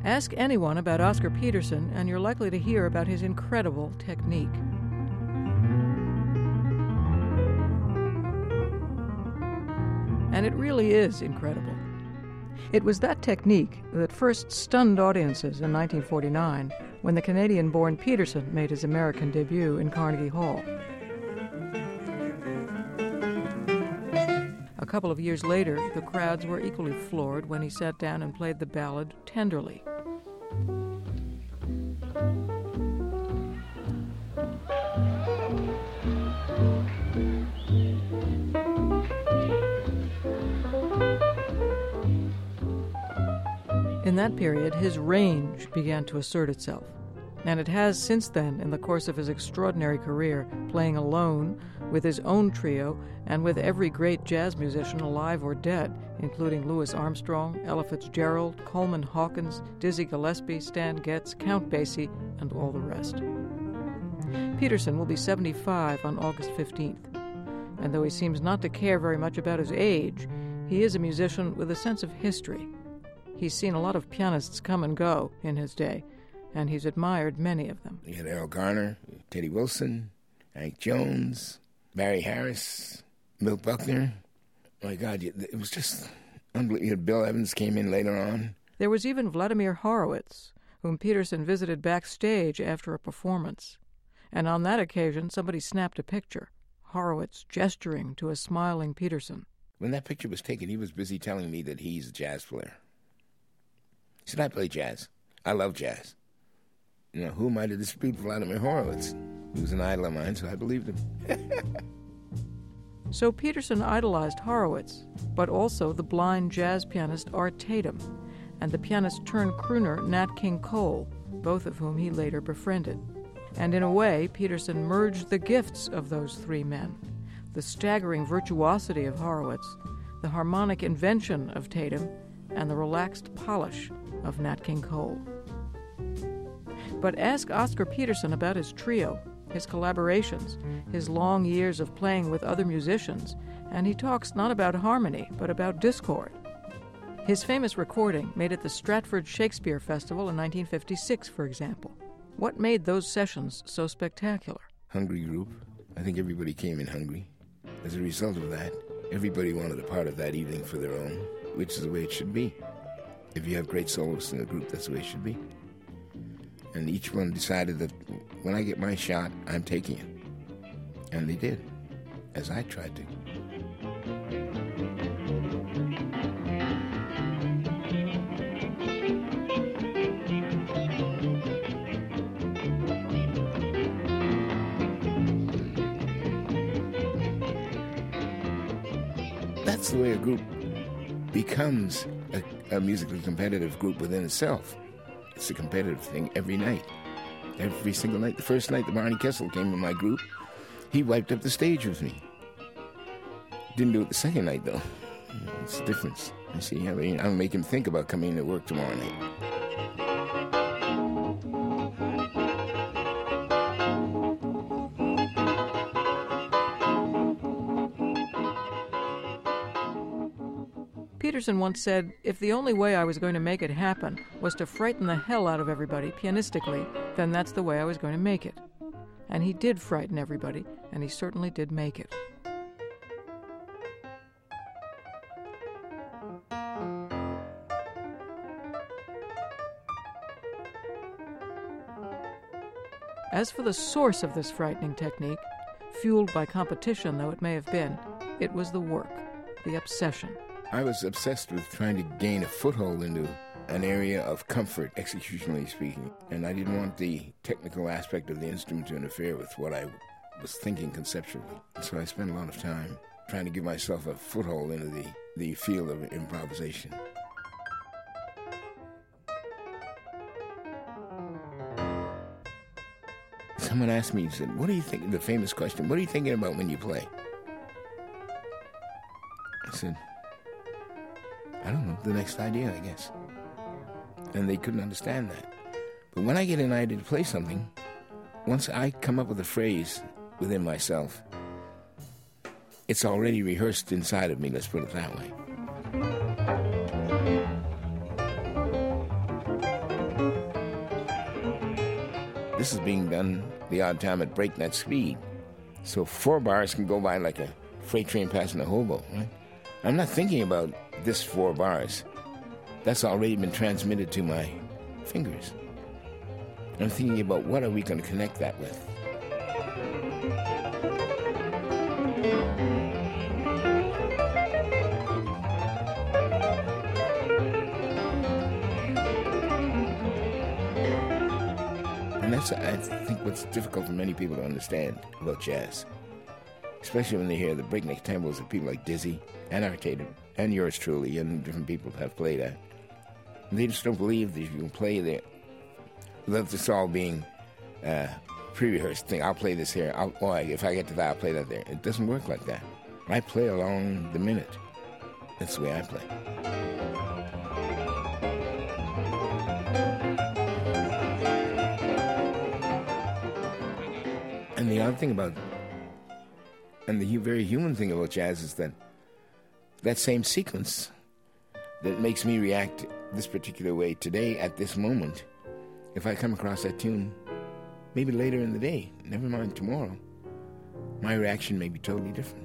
Ask anyone about Oscar Peterson, and you're likely to hear about his incredible technique. And it really is incredible. It was that technique that first stunned audiences in 1949 when the Canadian-born Peterson made his American debut in Carnegie Hall. A couple of years later, the crowds were equally floored when he sat down and played the ballad Tenderly. In that period, his range began to assert itself, and it has since then in the course of his extraordinary career, playing alone, with his own trio, and with every great jazz musician alive or dead, including Louis Armstrong, Ella Fitzgerald, Coleman Hawkins, Dizzy Gillespie, Stan Getz, Count Basie, and all the rest. Peterson will be 75 on August 15th, and though he seems not to care very much about his age, he is a musician with a sense of history. He's seen a lot of pianists come and go in his day, and he's admired many of them. You had Earl Garner, Teddy Wilson, Hank Jones, Barry Harris, Milt Buckner. My God, it was just unbelievable. You had Bill Evans came in later on. There was even Vladimir Horowitz, whom Peterson visited backstage after a performance. And on that occasion, somebody snapped a picture, Horowitz gesturing to a smiling Peterson. When that picture was taken, he was busy telling me that he's a jazz player. He said, I play jazz. I love jazz. You know, who am I to dispute Vladimir Horowitz? He was an idol of mine, so I believed him. So Peterson idolized Horowitz, but also the blind jazz pianist Art Tatum and the pianist-turned-crooner Nat King Cole, both of whom he later befriended. And in a way, Peterson merged the gifts of those three men, the staggering virtuosity of Horowitz, the harmonic invention of Tatum, and the relaxed polish of Nat King Cole. But ask Oscar Peterson about his trio, his collaborations, his long years of playing with other musicians, and he talks not about harmony, but about discord. His famous recording made at the Stratford Shakespeare Festival in 1956, for example. What made those sessions so spectacular? Hungry group. I think everybody came in hungry. As a result of that, everybody wanted a part of that evening for their own, which is the way it should be. If you have great soloists in a group, that's the way it should be. And each one decided that when I get my shot, I'm taking it. And they did, as I tried to. That's the way a group becomes a musically competitive group within itself. It's a competitive thing every night. Every single night. The first night that Barney Kessel came in my group, he wiped up the stage with me. Didn't do it the second night, though. It's the difference. You see, I'll make him think about coming to work tomorrow night. Peterson once said, if the only way I was going to make it happen was to frighten the hell out of everybody pianistically, then that's the way I was going to make it. And he did frighten everybody, and he certainly did make it. As for the source of this frightening technique, fueled by competition though it may have been, it was the work, the obsession. I was obsessed with trying to gain a foothold into an area of comfort, executionally speaking, and I didn't want the technical aspect of the instrument to interfere with what I was thinking conceptually. So I spent a lot of time trying to give myself a foothold into the field of improvisation. Someone asked me, he said, what do you think, the famous question, what are you thinking about when you play? I said, I don't know, the next idea, I guess. And they couldn't understand that. But when I get an idea to play something, once I come up with a phrase within myself, it's already rehearsed inside of me, let's put it that way. This is being done the odd time at breakneck speed. So 4 bars can go by like a freight train passing a hobo, right? I'm not thinking about this 4 bars. That's already been transmitted to my fingers. I'm thinking about what are we going to connect that with. And that's, I think, what's difficult for many people to understand about jazz. Especially when they hear the breakneck tempos of people like Dizzy and Artatum and yours truly and different people have played at. And they just don't believe that you can play there without this all being pre-rehearsed thing. I'll play this here. If I get to that, I'll play that there. It doesn't work like that. I play along the minute. That's the way I play. And the odd thing about, and the very human thing about jazz is that same sequence that makes me react this particular way today at this moment, if I come across that tune maybe later in the day, never mind tomorrow, my reaction may be totally different.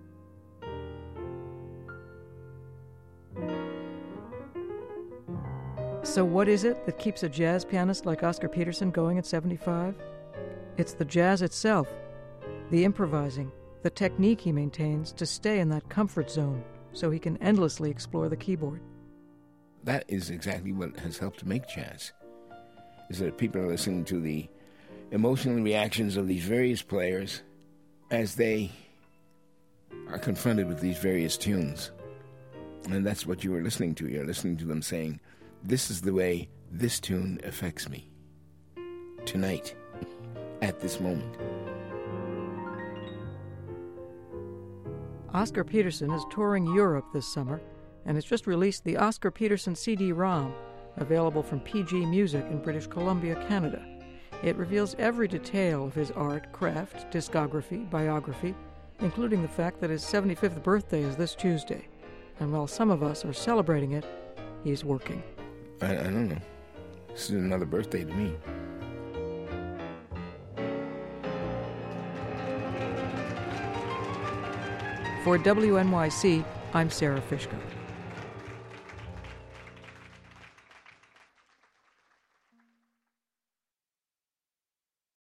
So what is it that keeps a jazz pianist like Oscar Peterson going at 75? It's the jazz itself, the improvising, the technique he maintains to stay in that comfort zone so he can endlessly explore the keyboard. That is exactly what has helped to make jazz, is that people are listening to the emotional reactions of these various players as they are confronted with these various tunes. And that's what you are listening to. You're listening to them saying, this is the way this tune affects me tonight, at this moment. Oscar Peterson is touring Europe this summer and has just released the Oscar Peterson CD-ROM, available from PG Music in British Columbia, Canada. It reveals every detail of his art, craft, discography, biography, including the fact that his 75th birthday is this Tuesday. And while some of us are celebrating it, he's working. I don't know. This is another birthday to me. For WNYC, I'm Sarah Fishka.